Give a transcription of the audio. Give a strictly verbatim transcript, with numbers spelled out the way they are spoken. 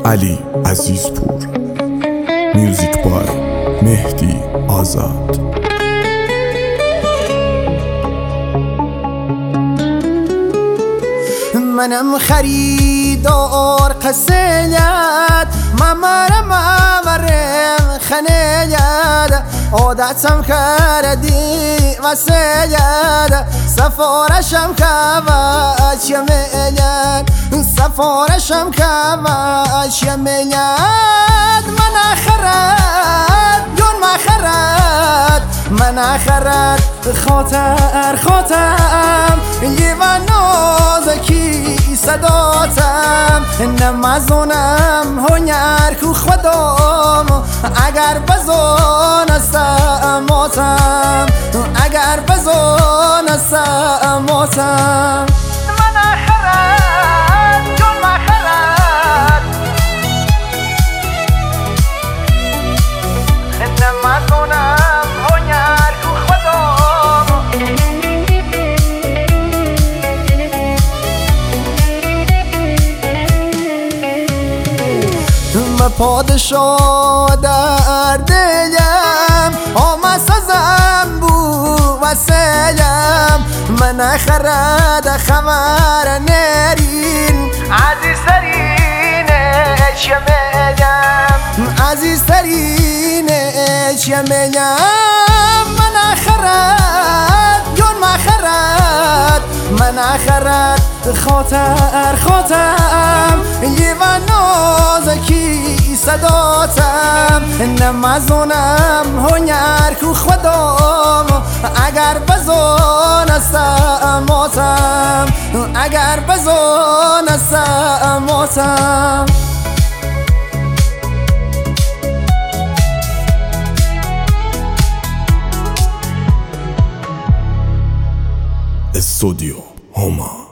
علی عزیزپور. میوزیک بای مهدی آزاد. منم خریدار قسیت ممرم ممرم خنیت عادتم کردی وسیت سفارشم کواش یمیت سفارشم کواش یمیت من اخرت جون مخرت من اخرت خاطر خاطرم یه من نازکی صداتم نمازونم هنر کو خودم اگر بزون سماتم اگر بزون سماتم من اخرت جون مخرت نمازونم هنر کو خودم من پادشاه در دلم آمد سازم بو وسیم من اخرد خمر نرین عزیزترین شمیم عزیزترین شمیم من اخرد جون مخرد من اخرد خاطر خاطرم یه من نازکی صداتم نمازونم هنر کو خودم اگر بزون سماتم اگر بزون سماتم استودیو هما.